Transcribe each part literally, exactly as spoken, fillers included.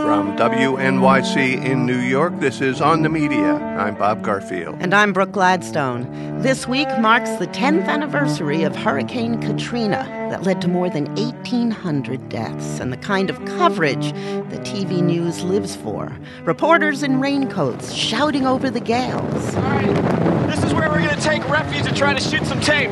From W N Y C in New York, this is On the Media. I'm Bob Garfield. And I'm Brooke Gladstone. This week marks the tenth anniversary of Hurricane Katrina that led to more than eighteen hundred deaths and the kind of coverage that T V news lives for. Reporters in raincoats shouting over the gales. All right, this is where we're going to take refuge and try to shoot some tape.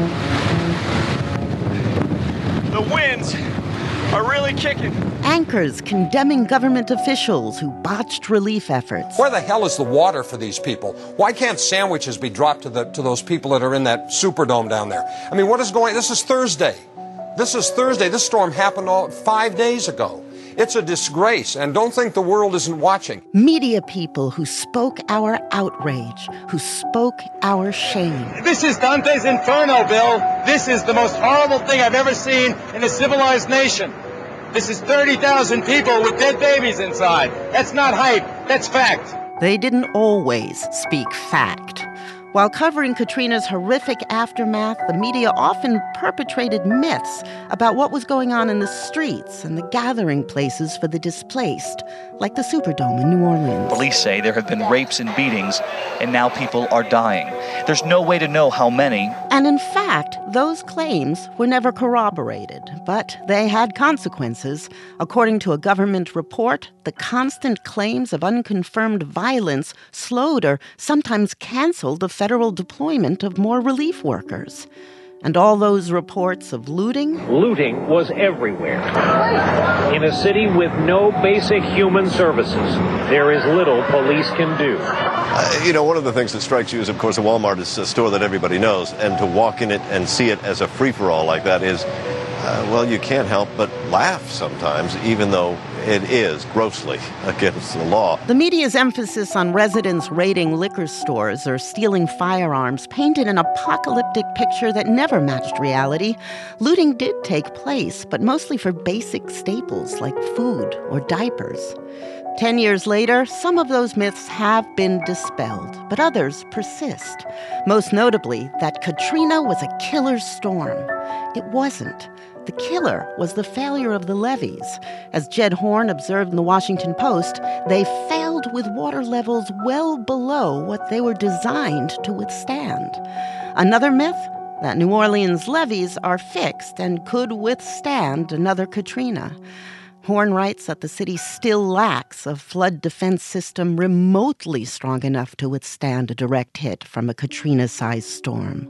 The winds are really kicking. Anchors condemning government officials who botched relief efforts. Where the hell is the water for these people? Why can't sandwiches be dropped to the to those people that are in that Superdome down there? I mean, what is going? This is Thursday. This is Thursday. This storm happened all five days ago. It's a disgrace, and don't think the world isn't watching. Media people who spoke our outrage, who spoke our shame. This is Dante's Inferno, Bill. This is the most horrible thing I've ever seen in a civilized nation. This is thirty thousand people with dead babies inside. That's not hype. That's fact. They didn't always speak fact. While covering Katrina's horrific aftermath, the media often perpetrated myths about what was going on in the streets and the gathering places for the displaced, like the Superdome in New Orleans. Police say there have been rapes and beatings, and now people are dying. There's no way to know how many. And in fact, those claims were never corroborated, but they had consequences. According to a government report, the constant claims of unconfirmed violence slowed or sometimes canceled the federal deployment of more relief workers. And all those reports of looting? Looting was everywhere. In a city with no basic human services, there is little police can do. Uh, you know, one of the things that strikes you is, of course, a Walmart is a store that everybody knows, and to walk in it and see it as a free-for-all like that is, uh, well, you can't help but laugh sometimes, even though it is grossly against the law. The media's emphasis on residents raiding liquor stores or stealing firearms painted an apocalyptic picture that never matched reality. Looting did take place, but mostly for basic staples like food or diapers. Ten years later, some of those myths have been dispelled, but others persist. Most notably, that Katrina was a killer storm. It wasn't. The killer was the failure of the levees. As Jed Horn observed in the Washington Post, they failed with water levels well below what they were designed to withstand. Another myth? That New Orleans levees are fixed and could withstand another Katrina. Horn writes that the city still lacks a flood defense system remotely strong enough to withstand a direct hit from a Katrina-sized storm.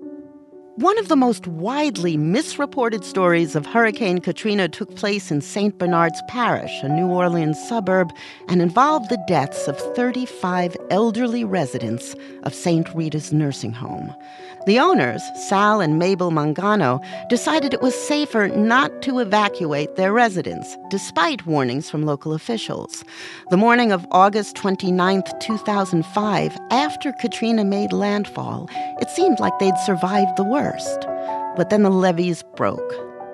One of the most widely misreported stories of Hurricane Katrina took place in Saint Bernard's Parish, a New Orleans suburb, and involved the deaths of thirty-five elderly residents of Saint Rita's nursing home. The owners, Sal and Mabel Mangano, decided it was safer not to evacuate their residents, despite warnings from local officials. The morning of August twenty-ninth, two thousand five, after Katrina made landfall, it seemed like they'd survived the worst. But then the levees broke.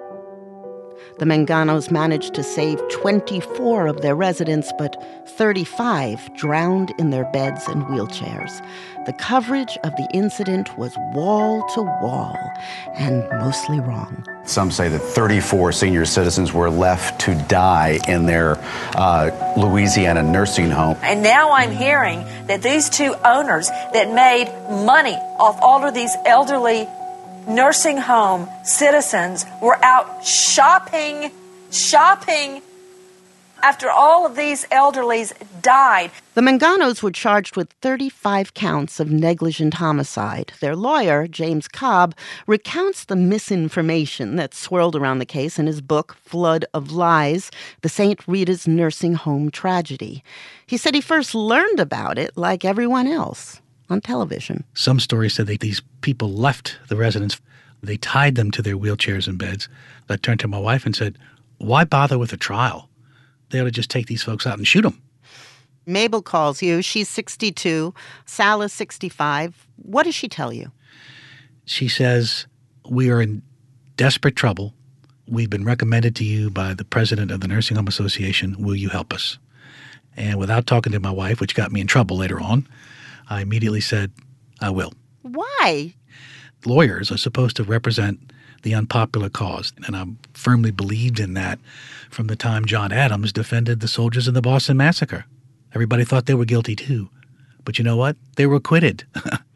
The Manganos managed to save twenty-four of their residents, but thirty-five drowned in their beds and wheelchairs. The coverage of the incident was wall to wall and mostly wrong. Some say that thirty-four senior citizens were left to die in their uh, Louisiana nursing home. And now I'm hearing that these two owners that made money off all of these elderly nursing home citizens were out shopping, shopping after all of these elderlies died. The Manganos were charged with thirty-five counts of negligent homicide. Their lawyer, James Cobb, recounts the misinformation that swirled around the case in his book, Flood of Lies, The Saint Rita's Nursing Home Tragedy. He said he first learned about it, like everyone else, on television. Some stories said that these people left the residence. They tied them to their wheelchairs and beds. I turned to my wife and said, why bother with a trial? They ought to just take these folks out and shoot them. Mabel calls you. She's sixty-two. Sal is sixty-five. What does she tell you? She says, we are in desperate trouble. We've been recommended to you by the president of the Nursing Home Association. Will you help us? And without talking to my wife, which got me in trouble later on, I immediately said, I will. Why? Lawyers are supposed to represent the unpopular cause. And I firmly believed in that from the time John Adams defended the soldiers in the Boston Massacre. Everybody thought they were guilty too. But you know what? They were acquitted.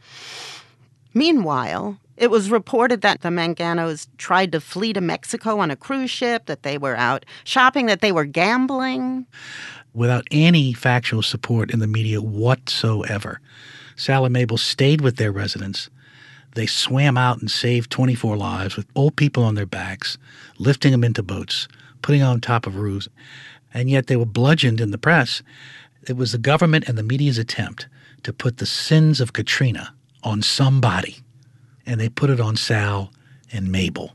Meanwhile, it was reported that the Manganos tried to flee to Mexico on a cruise ship, that they were out shopping, that they were gambling. Without any factual support in the media whatsoever. Sal and Mabel stayed with their residents. They swam out and saved twenty-four lives with old people on their backs, lifting them into boats, putting them on top of roofs. And yet they were bludgeoned in the press. It was the government and the media's attempt to put the sins of Katrina on somebody. And they put it on Sal and Mabel.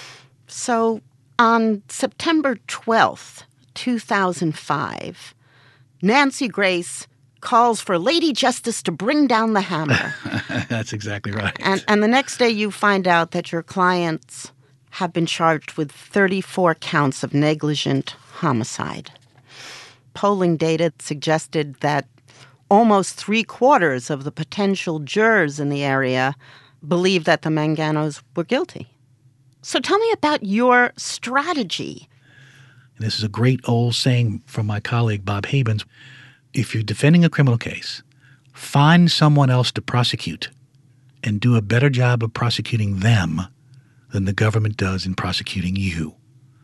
So on September twelfth, two thousand five, Nancy Grace calls for Lady Justice to bring down the hammer. That's exactly right. And, and the next day you find out that your clients have been charged with thirty-four counts of negligent homicide. Polling data suggested that almost three-quarters of the potential jurors in the area believed that the Manganos were guilty. So tell me about your strategy. And this is a great old saying from my colleague Bob Habens. If you're defending a criminal case, find someone else to prosecute and do a better job of prosecuting them than the government does in prosecuting you.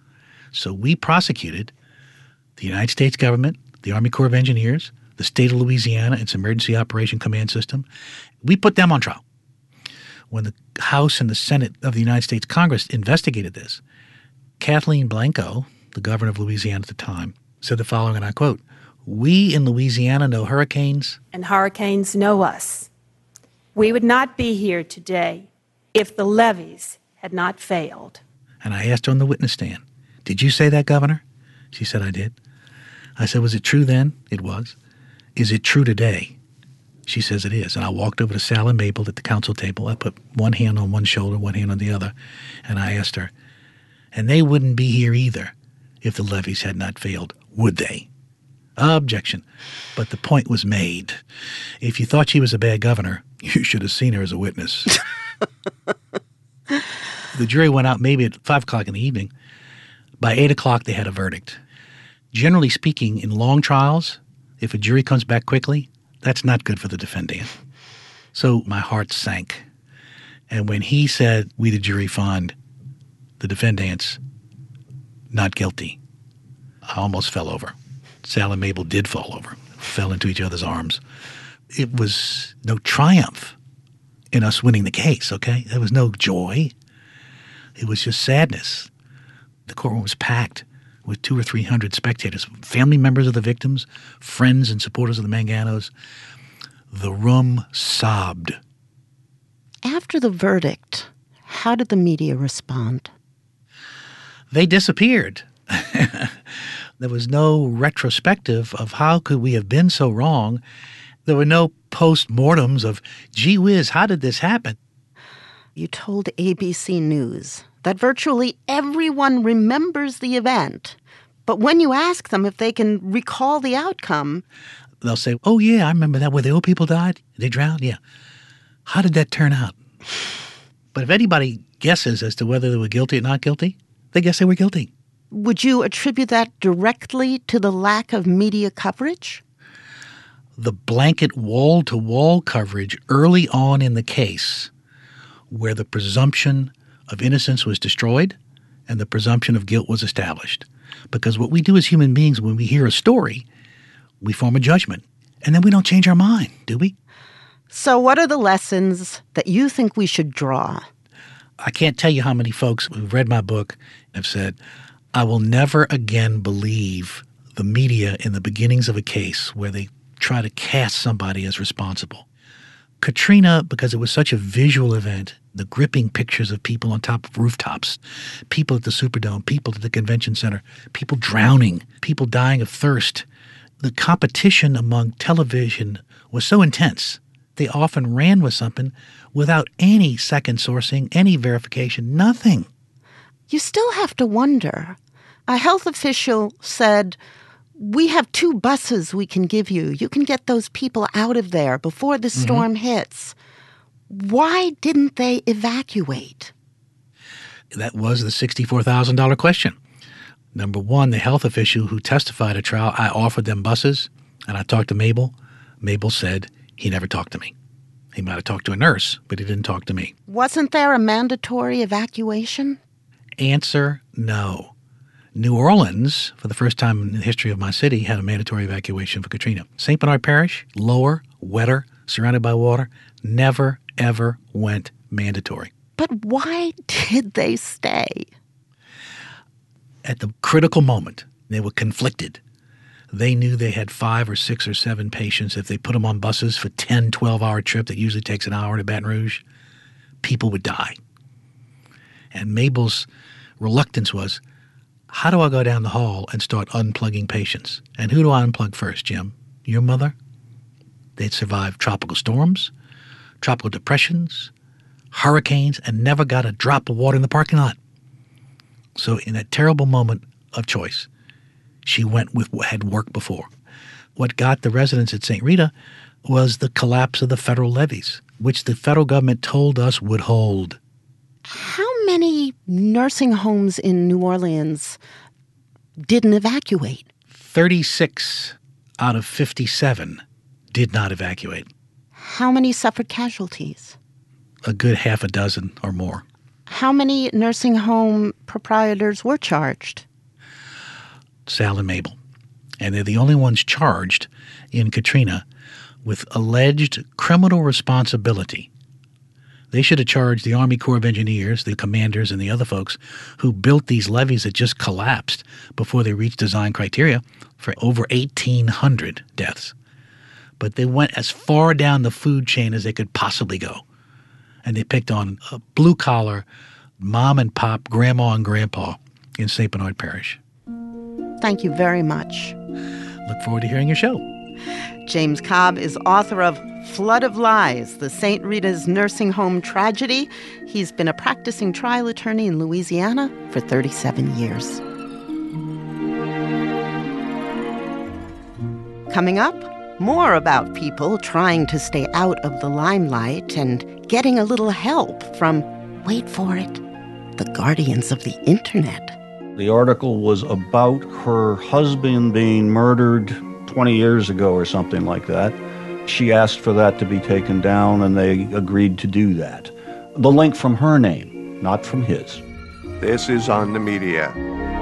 So we prosecuted the United States government, the Army Corps of Engineers, the state of Louisiana, its Emergency Operation Command System. We put them on trial. When the House and the Senate of the United States Congress investigated this, Kathleen Blanco, the governor of Louisiana at the time, said the following, and I quote, "We in Louisiana know hurricanes. And hurricanes know us. We would not be here today if the levees had not failed." And I asked her on the witness stand, "Did you say that, Governor?" She said, "I did." I said, "Was it true then?" It was. "Is it true today?" She says it is. And I walked over to Sal and Mabel at the council table. I put one hand on one shoulder, one hand on the other, and I asked her, "And they wouldn't be here either if the levees had not failed, would they?" Objection. But the point was made. If you thought she was a bad governor, you should have seen her as a witness. The jury went out maybe at five o'clock in the evening. By eight o'clock, they had a verdict. Generally speaking, in long trials, if a jury comes back quickly, that's not good for the defendant. So my heart sank. And when he said, "We, the jury, find the defendants not guilty," I almost fell over. Sal and Mabel did fall over, fell into each other's arms. It was no triumph in us winning the case, okay? There was no joy. It was just sadness. The courtroom was packed with two or three hundred spectators, family members of the victims, friends and supporters of the Manganos. The room sobbed. After the verdict, how did the media respond? They disappeared. There was no retrospective of how could we have been so wrong. There were no post-mortems of, gee whiz, how did this happen? You told A B C News that virtually everyone remembers the event, but when you ask them if they can recall the outcome, they'll say, "Oh, yeah, I remember that, where the old people died. They drowned, yeah. How did that turn out?" But if anybody guesses as to whether they were guilty or not guilty, they guess they were guilty. Would you attribute that directly to the lack of media coverage? The blanket wall-to-wall coverage early on in the case, where the presumption of innocence was destroyed and the presumption of guilt was established. Because what we do as human beings when we hear a story, we form a judgment, and then we don't change our mind, do we? So what are the lessons that you think we should draw? I can't tell you how many folks who've read my book have said, "I will never again believe the media in the beginnings of a case where they try to cast somebody as responsible." Katrina, because it was such a visual event, the gripping pictures of people on top of rooftops, people at the Superdome, people at the convention center, people drowning, people dying of thirst. The competition among television was so intense, they often ran with something without any second sourcing, any verification, nothing. You still have to wonder. A health official said, "We have two buses we can give you. You can get those people out of there before the storm mm-hmm. hits." Why didn't they evacuate? That was the sixty-four thousand dollars question. Number one, the health official who testified at trial, I offered them buses, and I talked to Mabel. Mabel said he never talked to me. He might have talked to a nurse, but he didn't talk to me. Wasn't there a mandatory evacuation? Answer, no. New Orleans, for the first time in the history of my city, had a mandatory evacuation for Katrina. Saint Bernard Parish, lower, wetter, surrounded by water, never, ever went mandatory. But why did they stay? At the critical moment, they were conflicted. They knew they had five or six or seven patients. If they put them on buses for ten, twelve-hour trip that usually takes an hour to Baton Rouge, people would die. And Mabel's reluctance was, how do I go down the hall and start unplugging patients? And who do I unplug first, Jim? Your mother? They'd survived tropical storms, tropical depressions, hurricanes, and never got a drop of water in the parking lot. So in that terrible moment of choice, she went with what had worked before. What got the residents at Saint Rita was the collapse of the federal levees, which the federal government told us would hold. How many nursing homes in New Orleans didn't evacuate? thirty-six out of fifty-seven did not evacuate. How many suffered casualties? A good half a dozen or more. How many nursing home proprietors were charged? Sal and Mabel. And they're the only ones charged in Katrina with alleged criminal responsibility. They should have charged the Army Corps of Engineers, the commanders, and the other folks who built these levees that just collapsed before they reached design criteria for over eighteen hundred deaths. But they went as far down the food chain as they could possibly go. And they picked on a blue-collar mom and pop, grandma and grandpa in Saint Bernard Parish. Thank you very much. Look forward to hearing your show. James Cobb is author of Flood of Lies, the Saint Rita's Nursing Home Tragedy. He's been a practicing trial attorney in Louisiana for thirty-seven years. Coming up, more about people trying to stay out of the limelight and getting a little help from, wait for it, the guardians of the internet. The article was about her husband being murdered twenty years ago or something like that. She asked for that to be taken down, and they agreed to do that. The link from her name, not from his. This is On the Media.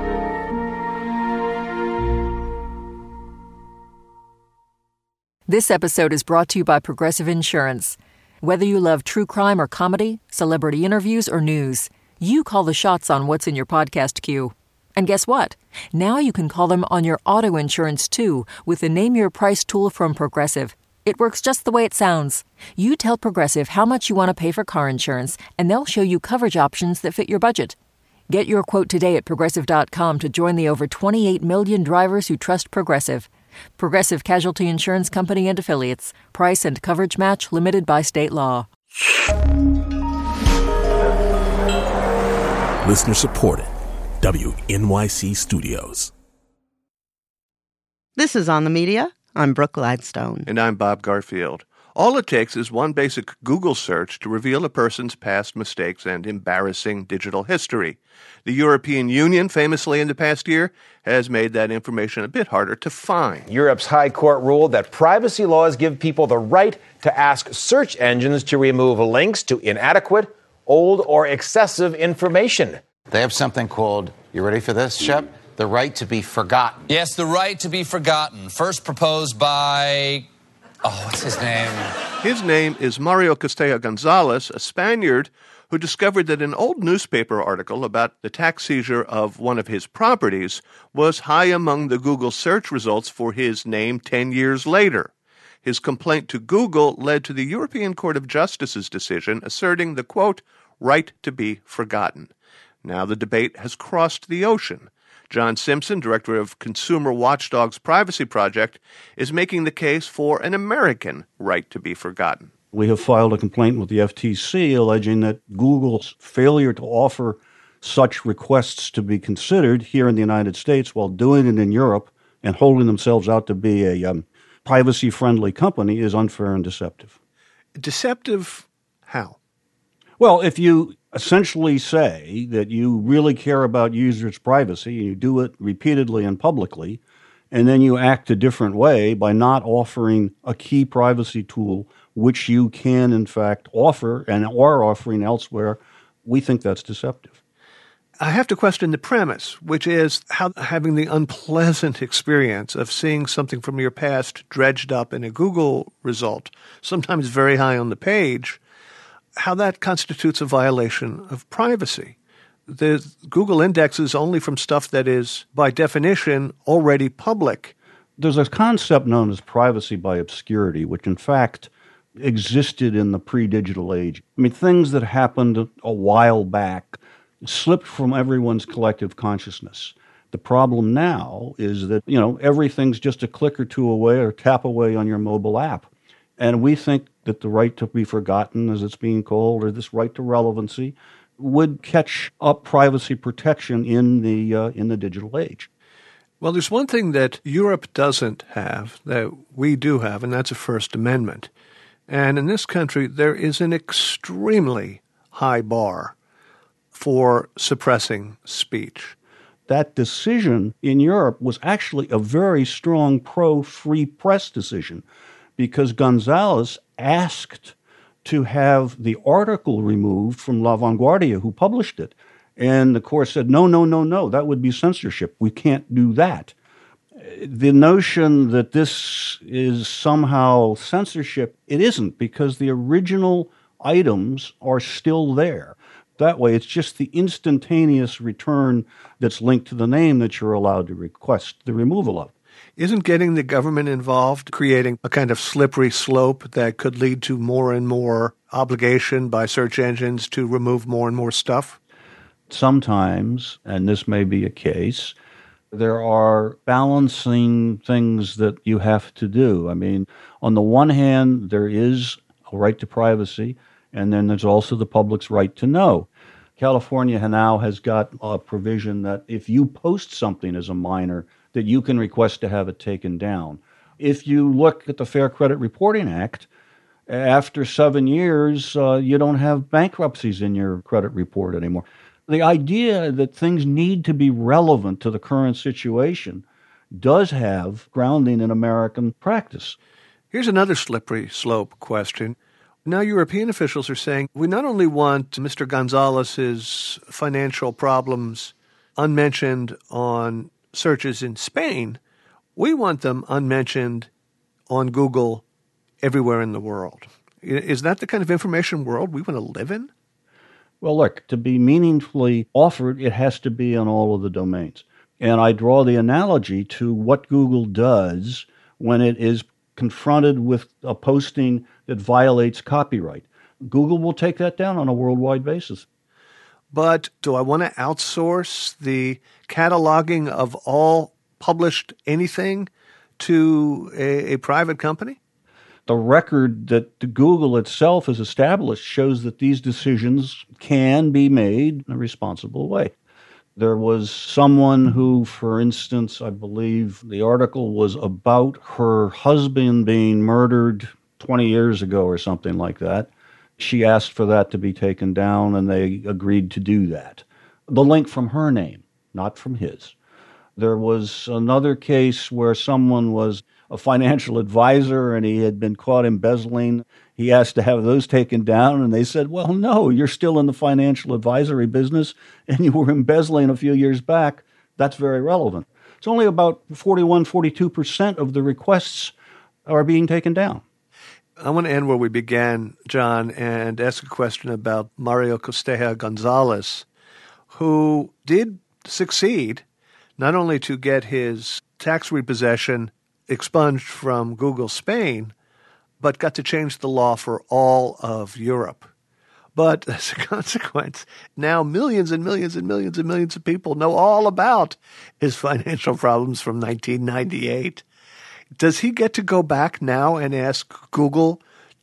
This episode is brought to you by Progressive Insurance. Whether you love true crime or comedy, celebrity interviews or news, you call the shots on what's in your podcast queue. And guess what? Now you can call them on your auto insurance too with the Name Your Price tool from Progressive. It works just the way it sounds. You tell Progressive how much you want to pay for car insurance, and they'll show you coverage options that fit your budget. Get your quote today at Progressive dot com to join the over twenty-eight million drivers who trust Progressive. Progressive Casualty Insurance Company and Affiliates. Price and coverage match limited by state law. Listener supported. W N Y C Studios. This is On the Media. I'm Brooke Gladstone. And I'm Bob Garfield. All it takes is one basic Google search to reveal a person's past mistakes and embarrassing digital history. The European Union, famously in the past year, has made that information a bit harder to find. Europe's High Court ruled that privacy laws give people the right to ask search engines to remove links to inadequate, old, or excessive information. They have something called, you ready for this, Shep? The right to be forgotten. Yes, the right to be forgotten. First proposed by... Oh, what's his name? His name is Mario Castella-Gonzalez, a Spaniard who discovered that an old newspaper article about the tax seizure of one of his properties was high among the Google search results for his name ten years later. His complaint to Google led to the European Court of Justice's decision asserting the, quote, right to be forgotten. Now the debate has crossed the ocean. John Simpson, director of Consumer Watchdog's Privacy Project, is making the case for an American right to be forgotten. We have filed a complaint with the F T C alleging that Google's failure to offer such requests to be considered here in the United States while doing it in Europe and holding themselves out to be a um, privacy-friendly company is unfair and deceptive. Deceptive how? Well, if you essentially say that you really care about users' privacy, and you do it repeatedly and publicly, and then you act a different way by not offering a key privacy tool which you can, in fact, offer and are offering elsewhere. We think that's deceptive. I have to question the premise, which is how having the unpleasant experience of seeing something from your past dredged up in a Google result, sometimes very high on the page, how that constitutes a violation of privacy. The Google indexes only from stuff that is, by definition, already public. There's a concept known as privacy by obscurity, which in fact existed in the pre-digital age. I mean, things that happened a while back slipped from everyone's collective consciousness. The problem now is that, you know, everything's just a click or two away or tap away on your mobile app. And we think that the right to be forgotten, as it's being called, or this right to relevancy, would catch up privacy protection in the uh, in the digital age. Well, there's one thing that Europe doesn't have that we do have, and that's a First Amendment. And in this country, there is an extremely high bar for suppressing speech. That decision in Europe was actually a very strong pro-free press decision, because Gonzalez asked to have the article removed from La Vanguardia, who published it. And the court said, no, no, no, no, that would be censorship. We can't do that. The notion that this is somehow censorship, it isn't, because the original items are still there. That way, it's just the instantaneous return that's linked to the name that you're allowed to request the removal of. Isn't getting the government involved creating a kind of slippery slope that could lead to more and more obligation by search engines to remove more and more stuff? Sometimes, and this may be a case, there are balancing things that you have to do. I mean, on the one hand, there is a right to privacy, and then there's also the public's right to know. California now has got a provision that if you post something as a minor, that you can request to have it taken down. If you look at the Fair Credit Reporting Act, after seven years, uh, you don't have bankruptcies in your credit report anymore. The idea that things need to be relevant to the current situation does have grounding in American practice. Here's another slippery slope question. Now European officials are saying we not only want Mister Gonzalez's financial problems unmentioned on searches in Spain, we want them unmentioned on Google everywhere in the world. Is that the kind of information world we want to live in? Well, look, to be meaningfully offered, it has to be on all of the domains. And I draw the analogy to what Google does when it is confronted with a posting that violates copyright. Google will take that down on a worldwide basis. But do I want to outsource the cataloging of all published anything to a, a private company? The record that Google itself has established shows that these decisions can be made in a responsible way. There was someone who, for instance, I believe the article was about her husband being murdered twenty years ago or something like that. She asked for that to be taken down, and they agreed to do that. The link from her name, not from his. There was another case where someone was a financial advisor and he had been caught embezzling. He asked to have those taken down, and they said, well, no, you're still in the financial advisory business and you were embezzling a few years back. That's very relevant. It's only about forty-one, forty-two percent of the requests are being taken down. I want to end where we began, John, and ask a question about Mario Costella Gonzalez, who did succeed not only to get his tax repossession expunged from Google Spain, but got to change the law for all of Europe. But as a consequence, now millions and millions and millions and millions of people know all about his financial problems from nineteen ninety-eight. Does he get to go back now and ask Google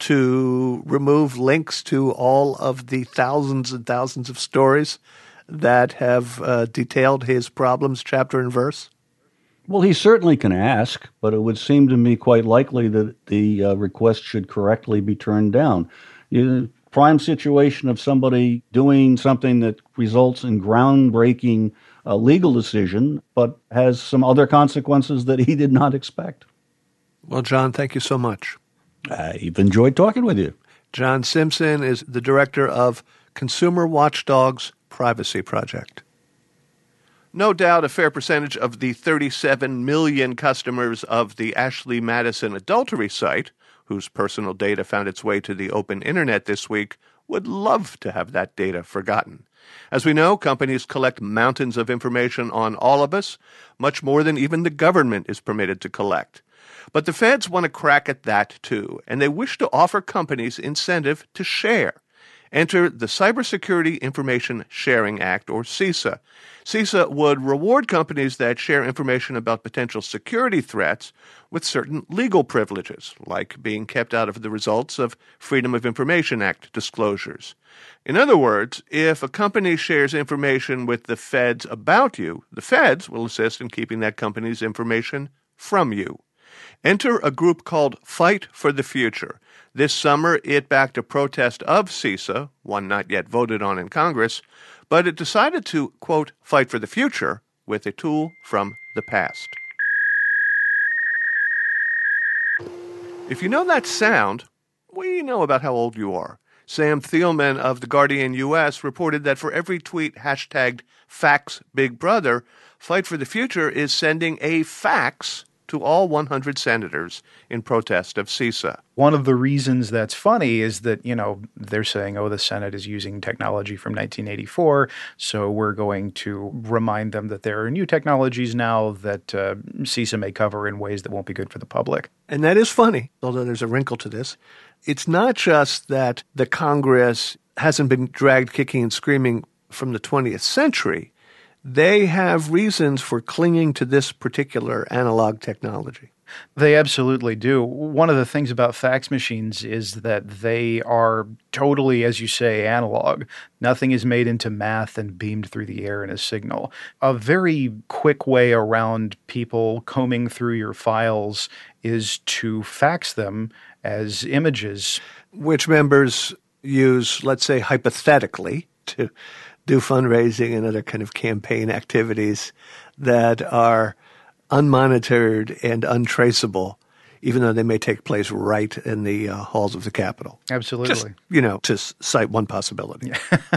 to remove links to all of the thousands and thousands of stories that have uh, detailed his problems chapter and verse? Well, he certainly can ask, but it would seem to me quite likely that the uh, request should correctly be turned down. You, prime situation of somebody doing something that results in groundbreaking uh, legal decision, but has some other consequences that he did not expect. Well, John, thank you so much. I've enjoyed talking with you. John Simpson is the director of Consumer Watchdog's Privacy Project. No doubt a fair percentage of the thirty-seven million customers of the Ashley Madison adultery site, whose personal data found its way to the open internet this week, would love to have that data forgotten. As we know, companies collect mountains of information on all of us, much more than even the government is permitted to collect. But the feds want to crack at that too, and they wish to offer companies incentive to share. Enter the Cybersecurity Information Sharing Act, or CISA. CISA would reward companies that share information about potential security threats with certain legal privileges, like being kept out of the results of Freedom of Information Act disclosures. In other words, if a company shares information with the feds about you, the feds will assist in keeping that company's information from you. Enter a group called Fight for the Future. This summer, it backed a protest of CISA, one not yet voted on in Congress, but it decided to, quote, fight for the future with a tool from the past. If you know that sound, we know about how old you are. Sam Thielman of The Guardian U S reported that for every tweet hashtagged FaxBigBrother, Fight for the Future is sending a fax to all one hundred senators in protest of CISA. One of the reasons that's funny is that, you know, they're saying, oh, the Senate is using technology from nineteen eighty-four, so we're going to remind them that there are new technologies now that uh, CISA may cover in ways that won't be good for the public. And that is funny, although there's a wrinkle to this. It's not just that the Congress hasn't been dragged kicking and screaming from the twentieth century. They have reasons for clinging to this particular analog technology. They absolutely do. One of the things about fax machines is that they are totally, as you say, analog. Nothing is made into math and beamed through the air in a signal. A very quick way around people combing through your files is to fax them as images. Which members use, let's say, hypothetically, to do fundraising and other kind of campaign activities that are unmonitored and untraceable, even though they may take place right in the uh, halls of the Capitol. Absolutely. Just, you know, to cite one possibility.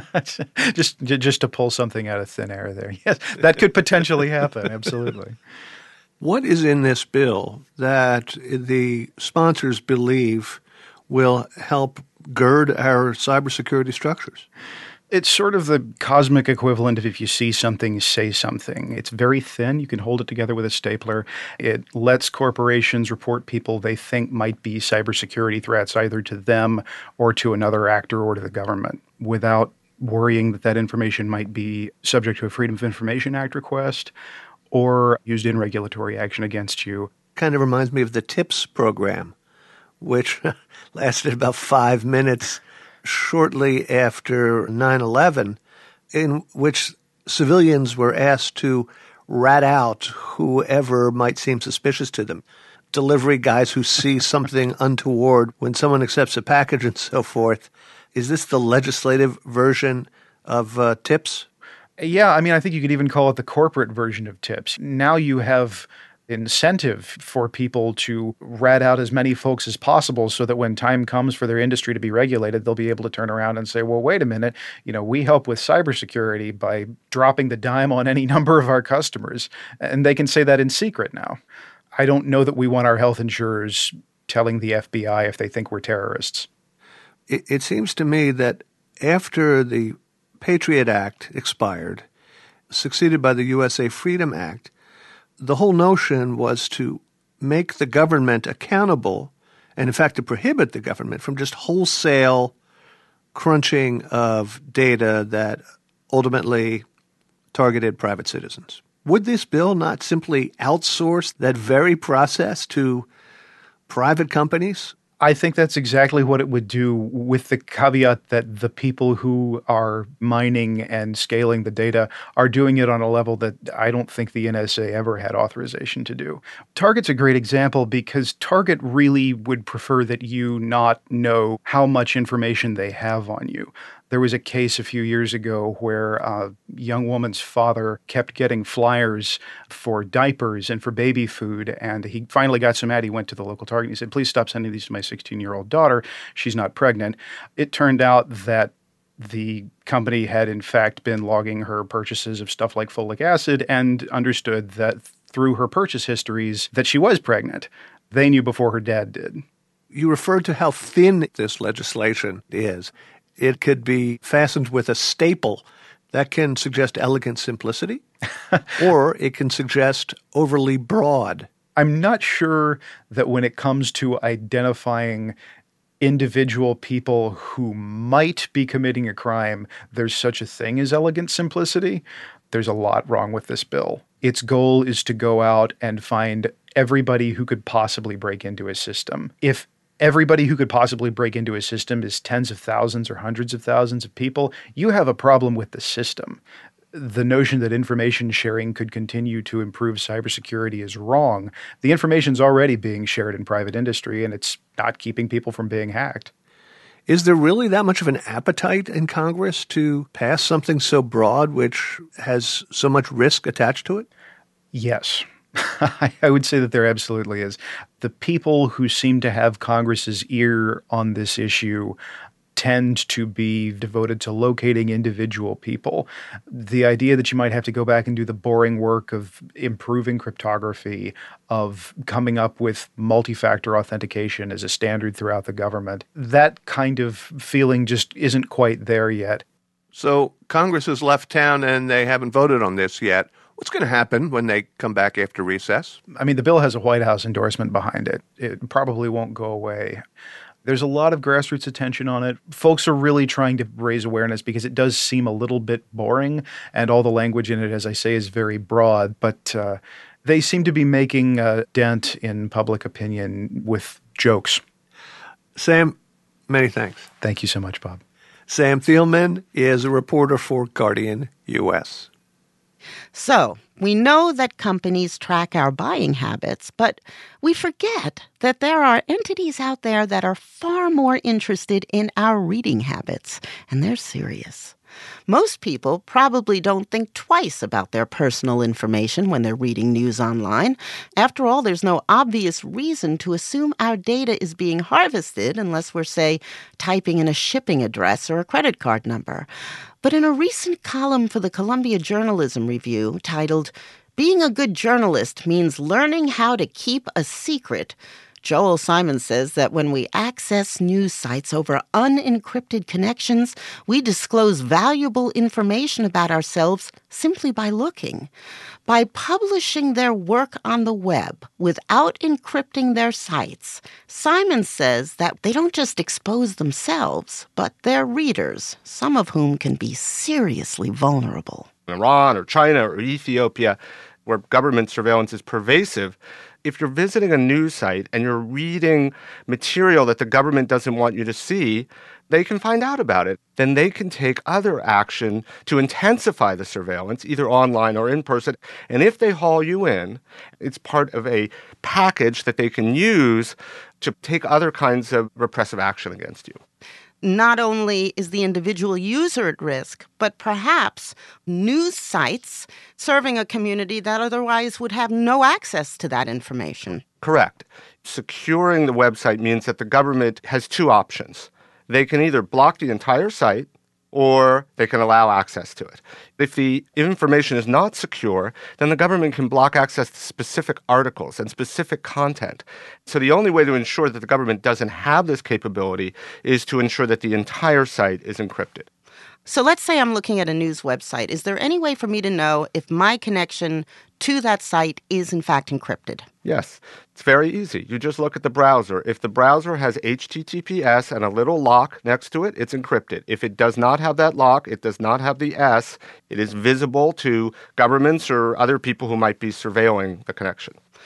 just, just to pull something out of thin air there. Yes, that could potentially happen. Absolutely. What is in this bill that the sponsors believe will help gird our cybersecurity structures? It's sort of the cosmic equivalent of if you see something, say something. It's very thin. You can hold it together with a stapler. It lets corporations report people they think might be cybersecurity threats either to them or to another actor or to the government without worrying that that information might be subject to a Freedom of Information Act request or used in regulatory action against you. Kind of reminds me of the TIPS program, which lasted about five minutes shortly after nine eleven, in which civilians were asked to rat out whoever might seem suspicious to them. Delivery guys who see something untoward when someone accepts a package and so forth. Is this the legislative version of uh, TIPS? Yeah, I mean, I think you could even call it the corporate version of TIPS. Now you have incentive for people to rat out as many folks as possible so that when time comes for their industry to be regulated, they'll be able to turn around and say, well, wait a minute, you know, we help with cybersecurity by dropping the dime on any number of our customers. And they can say that in secret now. I don't know that we want our health insurers telling the F B I if they think we're terrorists. It, it seems to me that after the Patriot Act expired, succeeded by the U S A Freedom Act, the whole notion was to make the government accountable and, in fact, to prohibit the government from just wholesale crunching of data that ultimately targeted private citizens. Would this bill not simply outsource that very process to private companies? I think that's exactly what it would do, with the caveat that the people who are mining and scaling the data are doing it on a level that I don't think the N S A ever had authorization to do. Target's a great example because Target really would prefer that you not know how much information they have on you. There was a case a few years ago where a young woman's father kept getting flyers for diapers and for baby food, and he finally got so mad he went to the local Target and he said, please stop sending these to my sixteen-year-old daughter. She's not pregnant. It turned out that the company had in fact been logging her purchases of stuff like folic acid and understood that through her purchase histories that she was pregnant. They knew before her dad did. You referred to how thin this legislation is. It could be fastened with a staple. That can suggest elegant simplicity, or it can suggest overly broad. I'm not sure that when it comes to identifying individual people who might be committing a crime, there's such a thing as elegant simplicity. There's a lot wrong with this bill. Its goal is to go out and find everybody who could possibly break into a system. If everybody who could possibly break into a system is tens of thousands or hundreds of thousands of people, you have a problem with the system. The notion that information sharing could continue to improve cybersecurity is wrong. The information's already being shared in private industry, and it's not keeping people from being hacked. Is there really that much of an appetite in Congress to pass something so broad which has so much risk attached to it? Yes. I would say that there absolutely is. The people who seem to have Congress's ear on this issue tend to be devoted to locating individual people. The idea that you might have to go back and do the boring work of improving cryptography, of coming up with multi-factor authentication as a standard throughout the government, that kind of feeling just isn't quite there yet. So Congress has left town and they haven't voted on this yet. What's going to happen when they come back after recess? I mean, the bill has a White House endorsement behind it. It probably won't go away. There's a lot of grassroots attention on it. Folks are really trying to raise awareness because it does seem a little bit boring, and all the language in it, as I say, is very broad. But uh, they seem to be making a dent in public opinion with jokes. Sam, many thanks. Thank you so much, Bob. Sam Thielman is a reporter for Guardian U S. So, we know that companies track our buying habits, but we forget that there are entities out there that are far more interested in our reading habits, and they're serious. Most people probably don't think twice about their personal information when they're reading news online. After all, there's no obvious reason to assume our data is being harvested unless we're, say, typing in a shipping address or a credit card number. But in a recent column for the Columbia Journalism Review titled, "Being a Good Journalist Means Learning How to Keep a Secret," Joel Simon says that when we access news sites over unencrypted connections, we disclose valuable information about ourselves simply by looking. By publishing their work on the web without encrypting their sites, Simon says that they don't just expose themselves, but their readers, some of whom can be seriously vulnerable. Iran or China or Ethiopia, where government surveillance is pervasive, if you're visiting a news site and you're reading material that the government doesn't want you to see, they can find out about it. Then they can take other action to intensify the surveillance, either online or in person. And if they haul you in, it's part of a package that they can use to take other kinds of repressive action against you. Not only is the individual user at risk, but perhaps news sites serving a community that otherwise would have no access to that information. Correct. Securing the website means that the government has two options. They can either block the entire site or they can allow access to it. If the information is not secure, then the government can block access to specific articles and specific content. So the only way to ensure that the government doesn't have this capability is to ensure that the entire site is encrypted. So let's say I'm looking at a news website. Is there any way for me to know if my connection to that site is in fact encrypted? Yes, it's very easy. You just look at the browser. If the browser has H T T P S and a little lock next to it, it's encrypted. If it does not have that lock, it does not have the S, it is visible to governments or other people who might be surveilling the connection.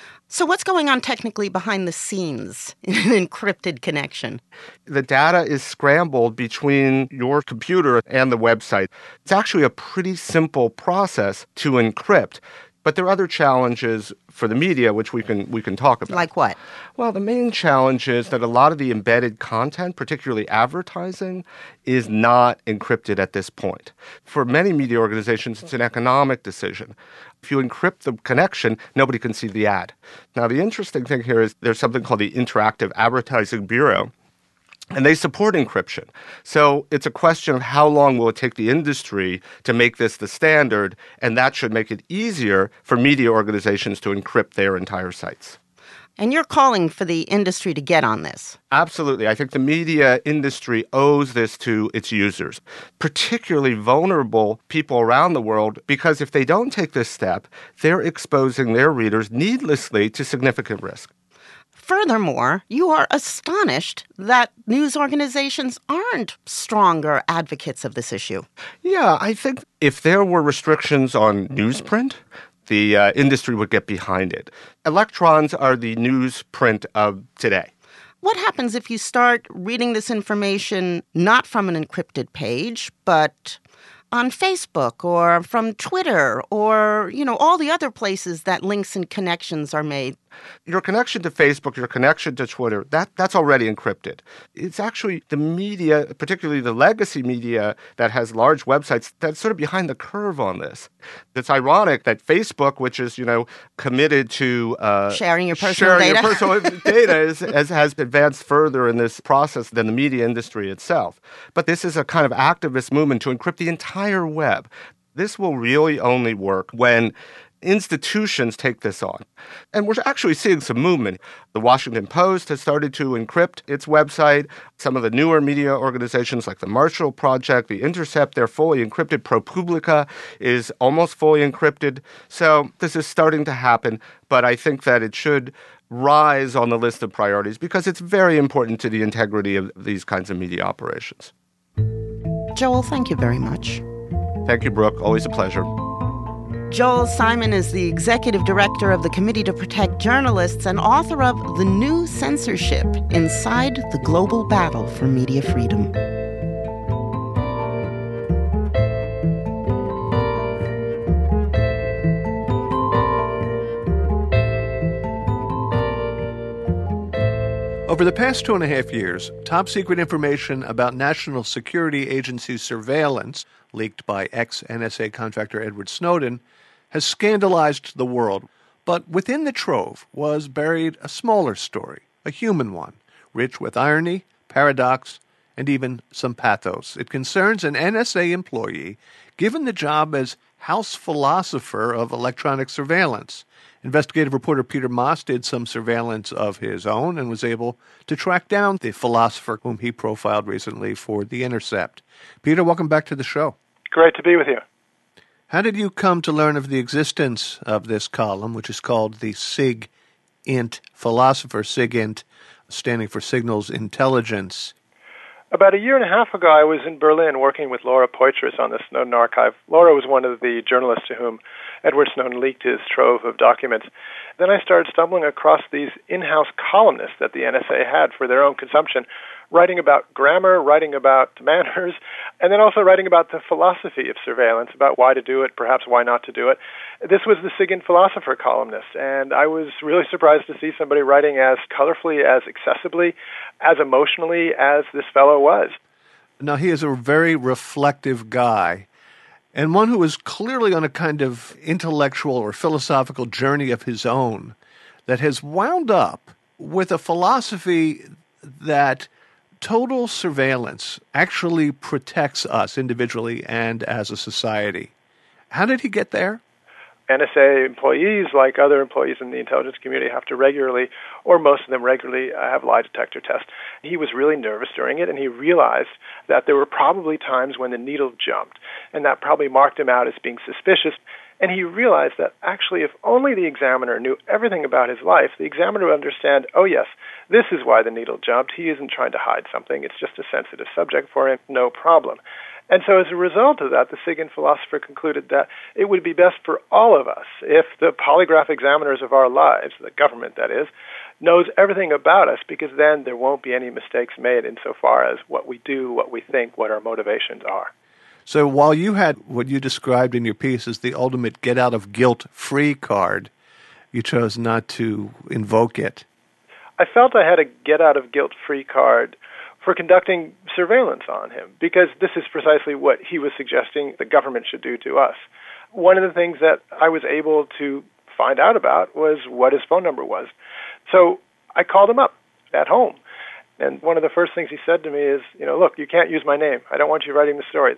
So what's going on technically behind the scenes in an encrypted connection? The data is scrambled between your computer and the website. It's actually a pretty simple process to encrypt. But there are other challenges for the media, which we can we can talk about. Like what? Well, the main challenge is that a lot of the embedded content, particularly advertising, is not encrypted at this point. For many media organizations, it's an economic decision. If you encrypt the connection, nobody can see the ad. Now, the interesting thing here is there's something called the Interactive Advertising Bureau, and they support encryption. So it's a question of how long will it take the industry to make this the standard, and that should make it easier for media organizations to encrypt their entire sites. And you're calling for the industry to get on this. Absolutely. I think the media industry owes this to its users, particularly vulnerable people around the world, because if they don't take this step, they're exposing their readers needlessly to significant risk. Furthermore, you are astonished that news organizations aren't stronger advocates of this issue. Yeah, I think if there were restrictions on newsprint, the uh, industry would get behind it. Electrons are the newsprint of today. What happens if you start reading this information not from an encrypted page, but on Facebook or from Twitter or, you know, all the other places that links and connections are made? Your connection to Facebook, your connection to Twitter, that, that's already encrypted. It's actually the media, particularly the legacy media that has large websites, that's sort of behind the curve on this. It's ironic that Facebook, which is, you know, committed to uh, sharing your personal sharing data, your personal data is, has, has advanced further in this process than the media industry itself. But this is a kind of activist movement to encrypt the entire web. This will really only work when institutions take this on. And we're actually seeing some movement. The Washington Post has started to encrypt its website. Some of the newer media organizations like the Marshall Project, The Intercept, they're fully encrypted. ProPublica is almost fully encrypted. So this is starting to happen, but I think that it should rise on the list of priorities because it's very important to the integrity of these kinds of media operations. Joel, thank you very much. Thank you, Brooke. Always a pleasure. Joel Simon is the executive director of the Committee to Protect Journalists and author of The New Censorship: Inside the Global Battle for Media Freedom. Over the past two and a half years, top-secret information about National Security Agency surveillance, leaked by ex-N S A contractor Edward Snowden, has scandalized the world. But within the trove was buried a smaller story, a human one, rich with irony, paradox, and even some pathos. It concerns an N S A employee given the job as house philosopher of electronic surveillance. Investigative reporter Peter Moss did some surveillance of his own and was able to track down the philosopher whom he profiled recently for The Intercept. Peter, welcome back to the show. Great to be with you. How did you come to learn of the existence of this column, which is called the SIGINT philosopher, SIGINT standing for Signals Intelligence? About a year and a half ago, I was in Berlin working with Laura Poitras on the Snowden Archive. Laura was one of the journalists to whom Edward Snowden leaked his trove of documents. Then I started stumbling across these in-house columnists that the N S A had for their own consumption, writing about grammar, writing about manners, and then also writing about the philosophy of surveillance, about why to do it, perhaps why not to do it. This was the SIGINT philosopher columnist, and I was really surprised to see somebody writing as colorfully, as accessibly, as emotionally as this fellow was. Now, he is a very reflective guy, and one who is clearly on a kind of intellectual or philosophical journey of his own that has wound up with a philosophy that total surveillance actually protects us individually and as a society. How did he get there? N S A employees, like other employees in the intelligence community, have to regularly, or most of them regularly, uh, have lie detector tests. He was really nervous during it, and he realized that there were probably times when the needle jumped, and that probably marked him out as being suspicious. And he realized that actually if only the examiner knew everything about his life, the examiner would understand, oh yes, this is why the needle jumped. He isn't trying to hide something. It's just a sensitive subject for him. No problem. And so as a result of that, the SIGINT philosopher concluded that it would be best for all of us if the polygraph examiners of our lives, the government that is, knows everything about us, because then there won't be any mistakes made insofar as what we do, what we think, what our motivations are. So while you had what you described in your piece as the ultimate get-out-of-guilt-free card, you chose not to invoke it. I felt I had a get-out-of-guilt-free card for conducting surveillance on him, because this is precisely what he was suggesting the government should do to us. One of the things that I was able to find out about was what his phone number was. So I called him up at home, and one of the first things he said to me is, you know, look, you can't use my name. I don't want you writing the story.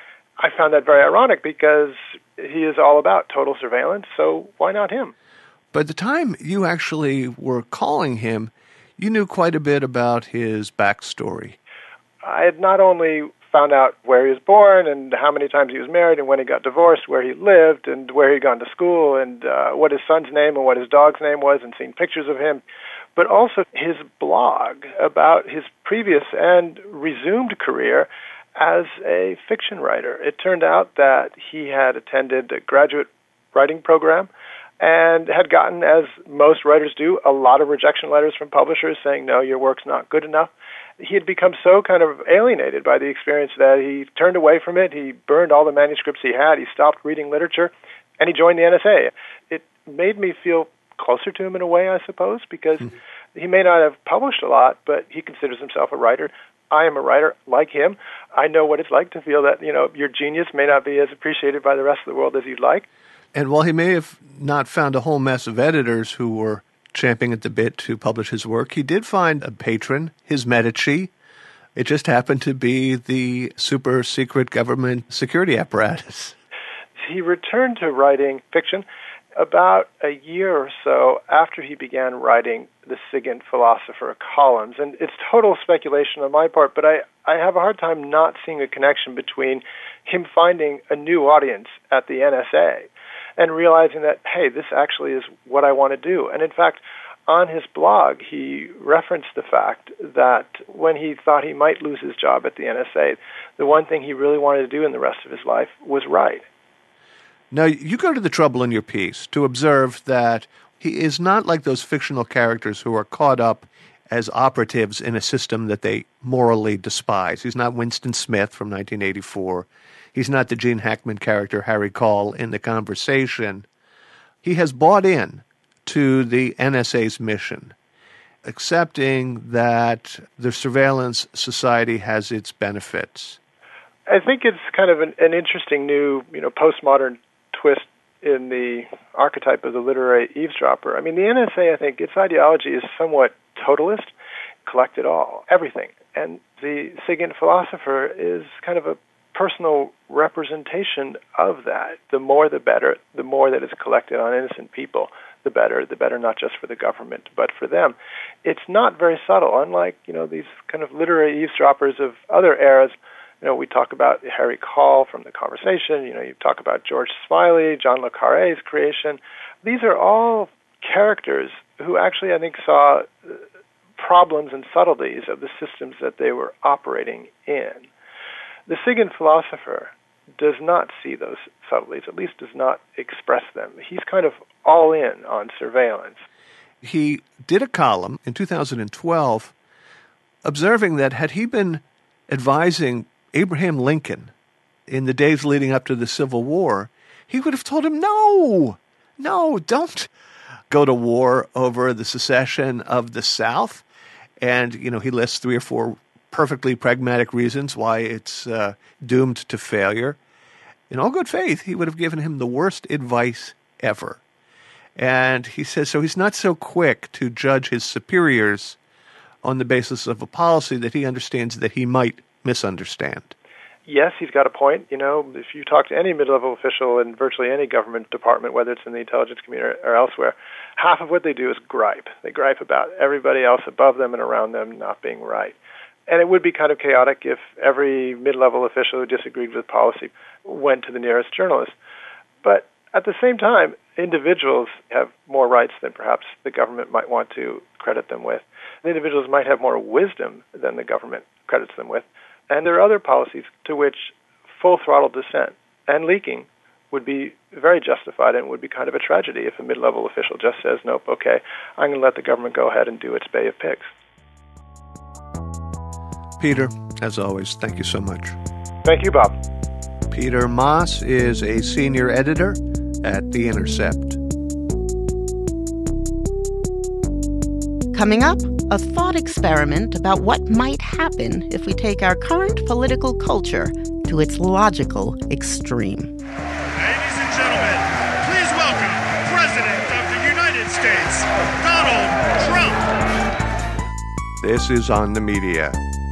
I found that very ironic because he is all about total surveillance, so why not him? By the time you actually were calling him, you knew quite a bit about his backstory. I had not only found out where he was born and how many times he was married and when he got divorced, where he lived and where he'd gone to school and uh, what his son's name and what his dog's name was, and seen pictures of him, but also his blog about his previous and resumed career as a fiction writer. It turned out that he had attended a graduate writing program and had gotten, as most writers do, a lot of rejection letters from publishers saying, no, your work's not good enough. He had become so kind of alienated by the experience that he turned away from it. He burned all the manuscripts he had. He stopped reading literature, and he joined the N S A. It made me feel closer to him in a way, I suppose, because mm-hmm. he may not have published a lot, but he considers himself a writer. I am a writer like him. I know what it's like to feel that, you know, your genius may not be as appreciated by the rest of the world as you'd like. And while he may have not found a whole mess of editors who were champing at the bit to publish his work, he did find a patron, his Medici. It just happened to be the super-secret government security apparatus. He returned to writing fiction about a year or so after he began writing the SIGINT philosopher columns. And it's total speculation on my part, but I, I have a hard time not seeing a connection between him finding a new audience at the N S A and realizing that, hey, this actually is what I want to do. And in fact, on his blog, he referenced the fact that when he thought he might lose his job at the N S A, the one thing he really wanted to do in the rest of his life was write. Now, you go to the trouble in your piece to observe that he is not like those fictional characters who are caught up as operatives in a system that they morally despise. He's not Winston Smith from nineteen eighty-four. He's not the Gene Hackman character Harry Call in The Conversation. He has bought in to the N S A's mission, accepting that the surveillance society has its benefits. I think it's kind of an, an interesting new, you know, postmodern twist in the archetype of the literary eavesdropper. I mean, the N S A, I think, its ideology is somewhat totalist, collect it all, everything. And the SIGINT philosopher is kind of a personal representation of that. The more the better, the more that is collected on innocent people, the better, the better not just for the government, but for them. It's not very subtle, unlike, you know, these kind of literary eavesdroppers of other eras. You know, we talk about Harry Call from The Conversation, you know, you talk about George Smiley, John le Carré's creation. These are all characters who actually, I think, saw problems and subtleties of the systems that they were operating in. The SIGINT philosopher does not see those subtleties, at least does not express them. He's kind of all in on surveillance. He did a column in two thousand twelve observing that had he been advising Abraham Lincoln in the days leading up to the Civil War, he would have told him, no, no, don't go to war over the secession of the South. And, you know, he lists three or four perfectly pragmatic reasons why it's uh, doomed to failure. In all good faith, he would have given him the worst advice ever. And he says, so he's not so quick to judge his superiors on the basis of a policy that he understands that he might misunderstand. Yes, he's got a point. You know, if you talk to any mid-level official in virtually any government department, whether it's in the intelligence community or elsewhere, half of what they do is gripe. They gripe about everybody else above them and around them not being right. And it would be kind of chaotic if every mid-level official who disagreed with policy went to the nearest journalist. But at the same time, individuals have more rights than perhaps the government might want to credit them with. The individuals might have more wisdom than the government credits them with. And there are other policies to which full throttle dissent and leaking would be very justified, and would be kind of a tragedy if a mid-level official just says, nope, okay, I'm going to let the government go ahead and do its Bay of Pigs. Peter, as always, thank you so much. Thank you, Bob. Peter Moss is a senior editor at The Intercept. Coming up, a thought experiment about what might happen if we take our current political culture to its logical extreme. Ladies and gentlemen, please welcome President of the United States, Donald Trump. This is On the Media.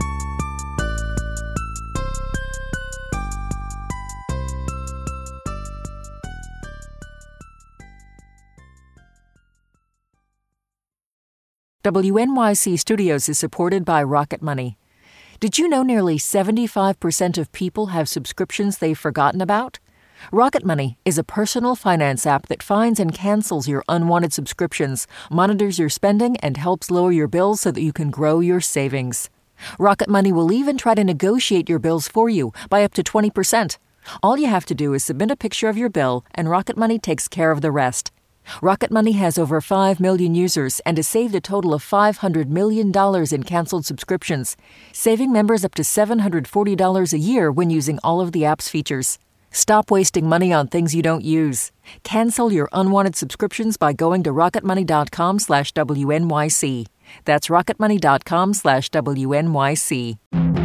W N Y C Studios is supported by Rocket Money. Did you know nearly seventy-five percent of people have subscriptions they've forgotten about? Rocket Money is a personal finance app that finds and cancels your unwanted subscriptions, monitors your spending, and helps lower your bills so that you can grow your savings. Rocket Money will even try to negotiate your bills for you by up to twenty percent. All you have to do is submit a picture of your bill, and Rocket Money takes care of the rest. Rocket Money has over five million users and has saved a total of five hundred million dollars in canceled subscriptions, saving members up to seven hundred forty dollars a year when using all of the app's features. Stop wasting money on things you don't use. Cancel your unwanted subscriptions by going to rocketmoney.com slash WNYC. That's rocketmoney.com slash WNYC.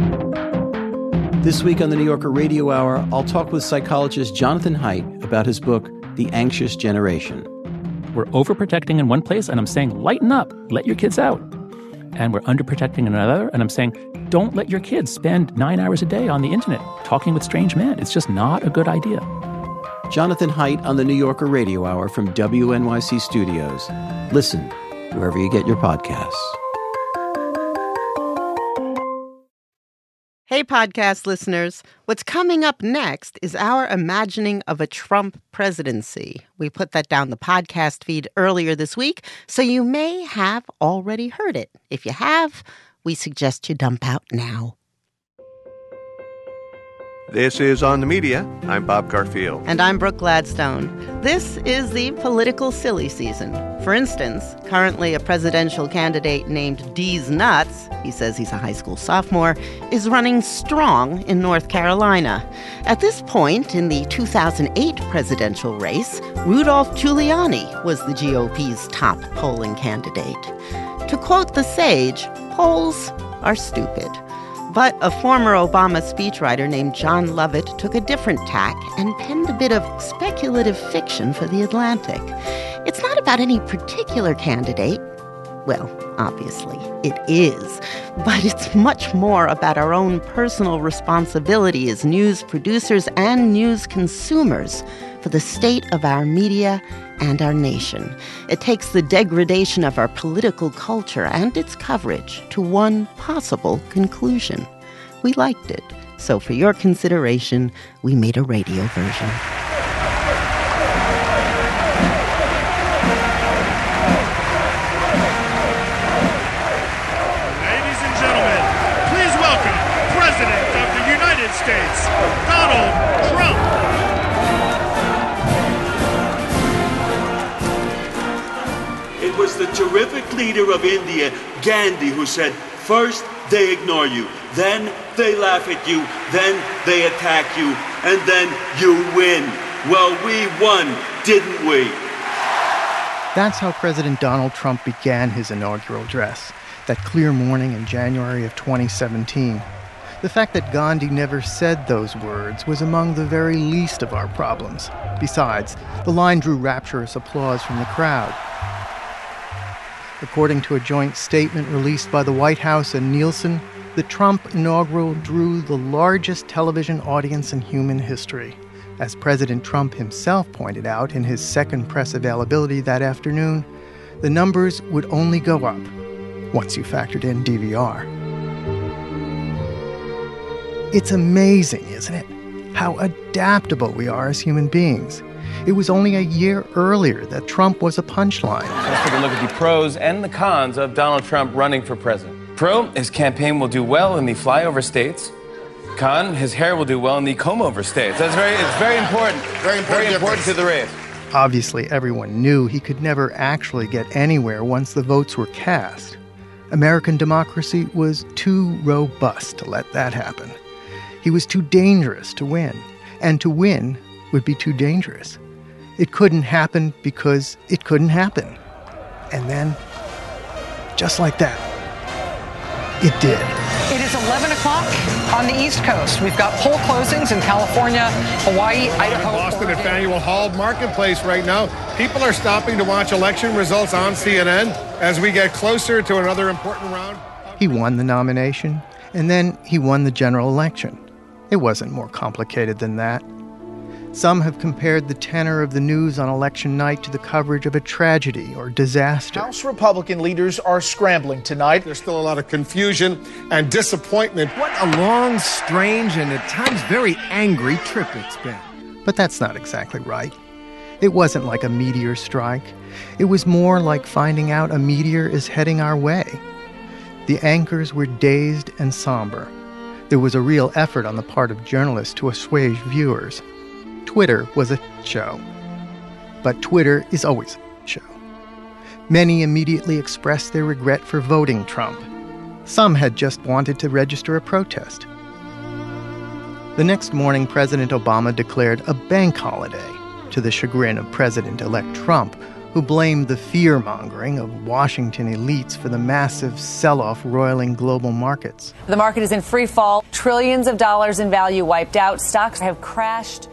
This week on the New Yorker Radio Hour, I'll talk with psychologist Jonathan Haidt about his book, The Anxious Generation. We're overprotecting in one place, and I'm saying, lighten up, let your kids out. And we're underprotecting in another, and I'm saying, don't let your kids spend nine hours a day on the internet talking with strange men. It's just not a good idea. Jonathan Haidt on the New Yorker Radio Hour from W N Y C Studios. Listen wherever you get your podcasts. Hey, podcast listeners. What's coming up next is our imagining of a Trump presidency. We put that down the podcast feed earlier this week, so you may have already heard it. If you have, we suggest you dump out now. This is On the Media. I'm Bob Garfield. And I'm Brooke Gladstone. This is the political silly season. For instance, currently a presidential candidate named Deez Nuts, he says he's a high school sophomore, is running strong in North Carolina. At this point in the two thousand eight presidential race, Rudolph Giuliani was the G O P's top polling candidate. To quote the sage, polls are stupid. But a former Obama speechwriter named John Lovett took a different tack and penned a bit of speculative fiction for The Atlantic. It's not about any particular candidate. Well, obviously, it is. But it's much more about our own personal responsibility as news producers and news consumers for the state of our media and our nation. It takes the degradation of our political culture and its coverage to one possible conclusion. We liked it, so for your consideration, we made a radio version. Ladies and gentlemen, please welcome President of the United States, Donald Trump. It was the terrific leader of India, Gandhi, who said, first they ignore you, then they laugh at you, then they attack you, and then you win. Well, we won, didn't we? That's how President Donald Trump began his inaugural address, that clear morning in January of twenty seventeen. The fact that Gandhi never said those words was among the very least of our problems. Besides, the line drew rapturous applause from the crowd. According to a joint statement released by the White House and Nielsen, the Trump inaugural drew the largest television audience in human history. As President Trump himself pointed out in his second press availability that afternoon, the numbers would only go up once you factored in D V R. It's amazing, isn't it? How adaptable we are as human beings. It was only a year earlier that Trump was a punchline. Let's take a look at the pros and the cons of Donald Trump running for president. Pro, his campaign will do well in the flyover states. Khan. His hair will do well in the comb-over states. That's very, it's very important. Very important, very important to the race. Obviously, everyone knew he could never actually get anywhere once the votes were cast. American democracy was too robust to let that happen. He was too dangerous to win, and to win would be too dangerous. It couldn't happen because it couldn't happen. And then, just like that, it did. It is eleven o'clock on the East Coast. We've got poll closings in California, Hawaii, Idaho, Boston Oregon. at Faneuil Hall Marketplace right now. People are stopping to watch election results on C N N as we get closer to another important round. He won the nomination, and then he won the general election. It wasn't more complicated than that. Some have compared the tenor of the news on election night to the coverage of a tragedy or disaster. House Republican leaders are scrambling tonight. There's still a lot of confusion and disappointment. What a long, strange, and at times very angry trip it's been. But that's not exactly right. It wasn't like a meteor strike. It was more like finding out a meteor is heading our way. The anchors were dazed and somber. There was a real effort on the part of journalists to assuage viewers. Twitter was a show. But Twitter is always a show. Many immediately expressed their regret for voting Trump. Some had just wanted to register a protest. The next morning, President Obama declared a bank holiday, to the chagrin of President-elect Trump, who blamed the fear-mongering of Washington elites for the massive sell-off roiling global markets. The market is in free fall. Trillions of dollars in value wiped out. Stocks have crashed.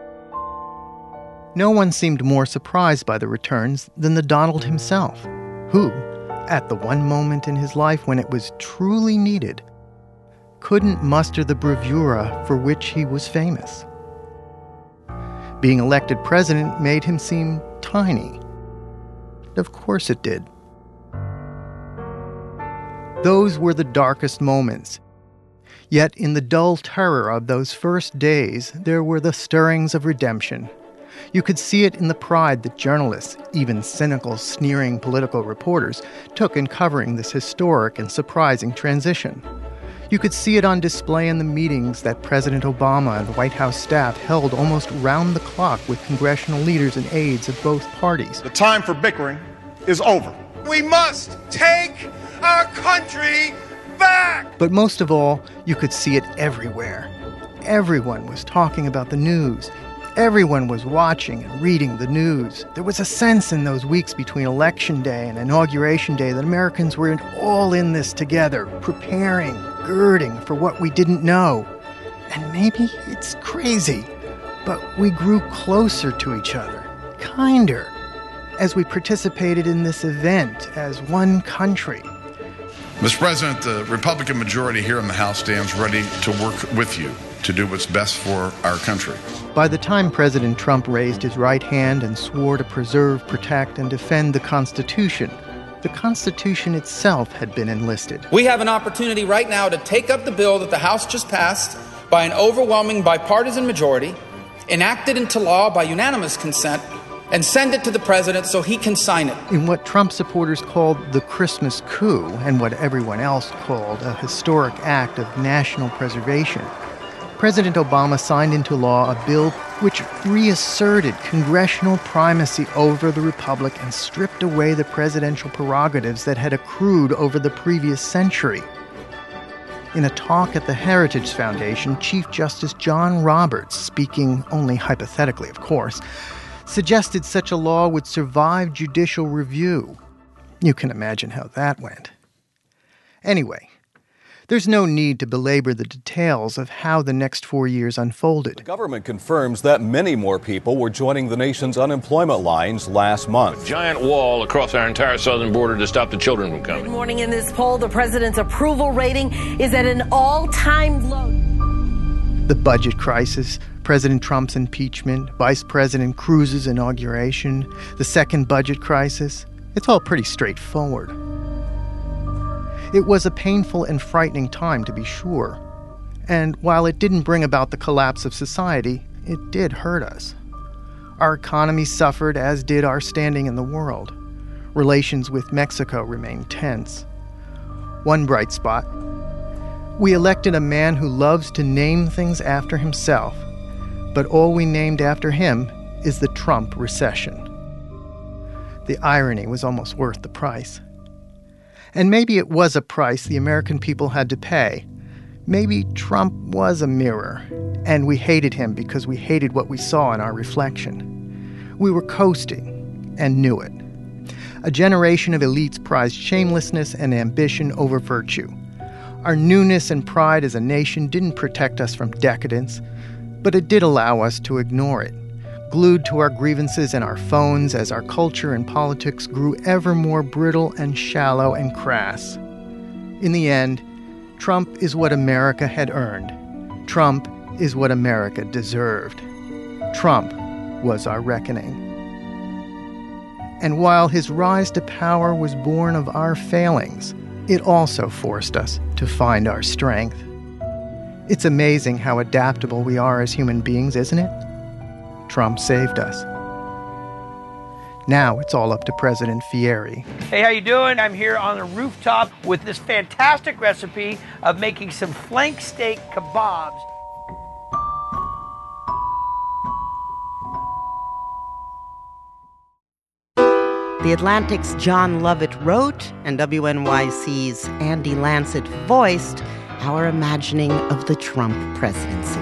No one seemed more surprised by the returns than the Donald himself, who, at the one moment in his life when it was truly needed, couldn't muster the bravura for which he was famous. Being elected president made him seem tiny. Of course it did. Those were the darkest moments. Yet in the dull terror of those first days, there were the stirrings of redemption. You could see it in the pride that journalists, even cynical, sneering political reporters, took in covering this historic and surprising transition. You could see it on display in the meetings that President Obama and the White House staff held almost round the clock with congressional leaders and aides of both parties. The time for bickering is over. We must take our country back! But most of all, you could see it everywhere. Everyone was talking about the news. Everyone was watching and reading the news. There was a sense in those weeks between Election Day and Inauguration Day that Americans were all in this together, preparing, girding for what we didn't know. And maybe it's crazy, but we grew closer to each other, kinder, as we participated in this event as one country. Mister President, the Republican majority here in the House stands ready to work with you to do what's best for our country. By the time President Trump raised his right hand and swore to preserve, protect, and defend the Constitution, the Constitution itself had been enlisted. We have an opportunity right now to take up the bill that the House just passed by an overwhelming bipartisan majority, enact it into law by unanimous consent, and send it to the president so he can sign it. In what Trump supporters called the Christmas coup, and what everyone else called a historic act of national preservation, President Obama signed into law a bill which reasserted congressional primacy over the republic and stripped away the presidential prerogatives that had accrued over the previous century. In a talk at the Heritage Foundation, Chief Justice John Roberts, speaking only hypothetically, of course, suggested such a law would survive judicial review. You can imagine how that went. Anyway, there's no need to belabor the details of how the next four years unfolded. The government confirms that many more people were joining the nation's unemployment lines last month. A giant wall across our entire southern border to stop the children from coming. Good morning. In this poll, the president's approval rating is at an all-time low. The budget crisis, President Trump's impeachment, Vice President Cruz's inauguration, the second budget crisis, it's all pretty straightforward. It was a painful and frightening time, to be sure. And while it didn't bring about the collapse of society, it did hurt us. Our economy suffered, as did our standing in the world. Relations with Mexico remained tense. One bright spot, We elected a man who loves to name things after himself, but all we named after him is the Trump recession. The irony was almost worth the price. And maybe it was a price the American people had to pay. Maybe Trump was a mirror, and we hated him because we hated what we saw in our reflection. We were coasting and knew it. A generation of elites prized shamelessness and ambition over virtue. Our newness and pride as a nation didn't protect us from decadence, but it did allow us to ignore it, glued to our grievances and our phones as our culture and politics grew ever more brittle and shallow and crass. In the end, Trump is what America had earned. Trump is what America deserved. Trump was our reckoning. And while his rise to power was born of our failings, it also forced us to find our strength. It's amazing how adaptable we are as human beings, isn't it? Trump saved us. Now it's all up to President Fieri. Hey, how you doing? I'm here on the rooftop with this fantastic recipe of making some flank steak kebabs. The Atlantic's John Lovett wrote, and W N Y C's Andy Lancet voiced our imagining of the Trump presidency.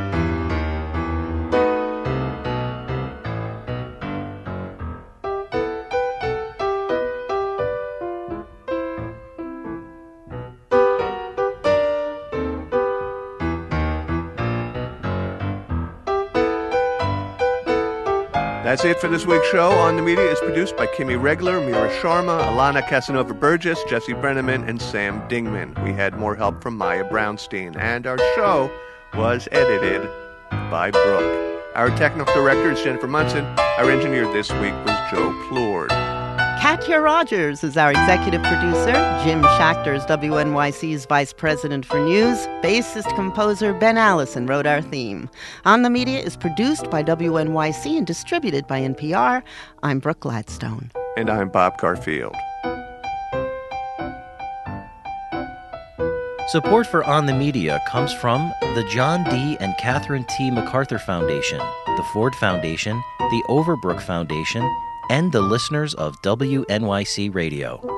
That's it for this week's show. On the Media is produced by Kimmy Regler, Mira Sharma, Alana Casanova-Burgess, Jesse Brenneman, and Sam Dingman. We had more help from Maya Brownstein, and our show was edited by Brooke. Our technical director is Jennifer Munson. Our engineer this week was Joe Plourde. Katya Rogers is our executive producer. Jim Schachter is W N Y C's vice president for news. Bassist-composer Ben Allison wrote our theme. On the Media is produced by W N Y C and distributed by N P R. I'm Brooke Gladstone. And I'm Bob Garfield. Support for On the Media comes from the John D. and Catherine T. MacArthur Foundation, the Ford Foundation, the Overbrook Foundation, and the listeners of W N Y C Radio.